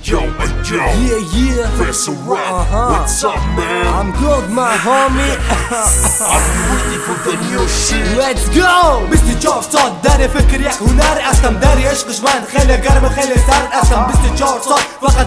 Yeah, Professor Rap, what's up, man? I'm good, my homie. I'm ready for the new shit. Let's go. 24 سال در فکر یک هنر هستم، در عشقش من خیلی گرم خیلی سرد هستم. 24 سال فقط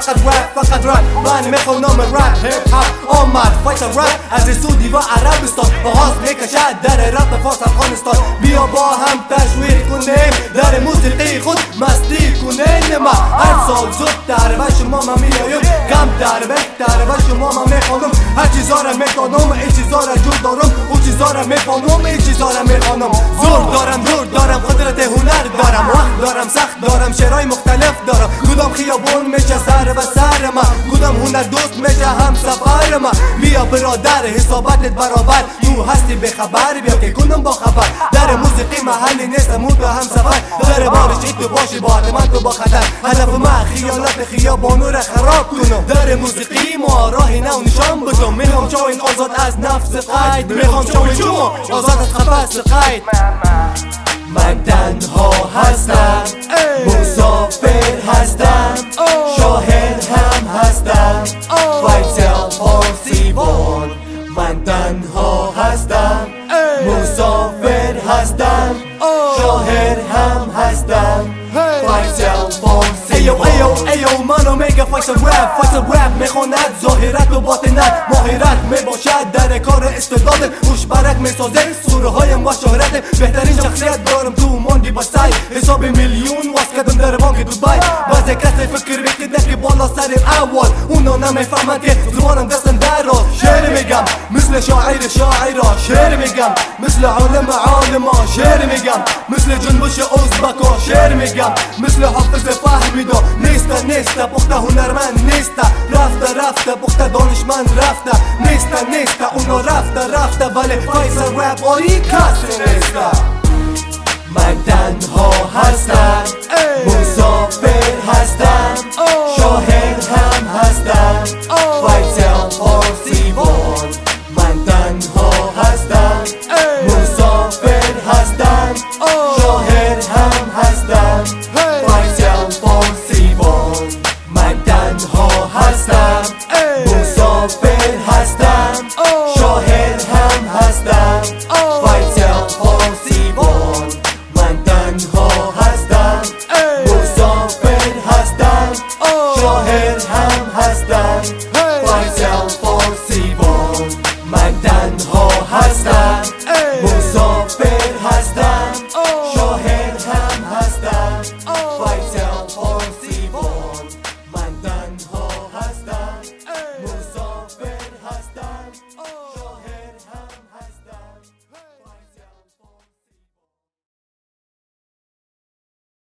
رپ من میخونم رپ هیپ هاپ آمد فایت رپ از سعودی و عربستان، آغاز میکشد در رپ فارس افغانستان. بیا با هم تشویق کنیم در موسیقی خود مستی کنیم. هر سال زودتر و شما ما میایم، کمتر بهتر و شما ما میخوانم. هر چیزا را میکنم، این چیزا را جور دارم، اون چیزا را میکنم، این چیزا را میخوانم. زور دارم قدرت هنر دارم، وقت دارم سخت دارم، شعرهای مختلف دارم. کدام خیابون میشه سر و سر ما، کدام هنر دوست میشه هم سفر ما. بیا برادر حساباتت برابر، تو هستی بخبر، بیا که کنم با خبر. در موسیقی محلی نیستم، اون تو هم سفر. در بارشی تو باشی با من تو با خطر. هدف من خیالات خیابانو را خراب کنم، در موسیقی ما راهی نو نشان بدم. میخوام شوین آزاد از نفس قید، میخوام شوین شما آزاد از قفس قید. من تنها هستم، مسافر هستم، شاهد هم هستم، فایسل فارسیوان. من تنها هستم، مسافر هستم، شاهد هم هستم، فایسل فارسیوان. ایو منو میگه فایسل رپ میخوند ظاهرت و باطنت، ماهرت میباشد در کار استعداد. خوش برک میسازه سورهایم و شهرت، بهترین شخصیت دارم تو موندی با سای. حساب میلیون واس کردم در بانک دوبای. بعضی کسی فکر میکنه که بالا سر اول، اونا نمیفهمند که زبانم دستم در راست. شعر میگم مثل شاعرا، شعر میگم مثل عالما، شعر میگم مثل جنبش ازبکا، شعر میگم مثل حافظ فهمیدا. نیسته پخته هنرمند نیسته، رفته پخته دانشمند رفته. نیسته اونا رفته ولی فایسل رپ آری کسی نیسته. من تنها هستم،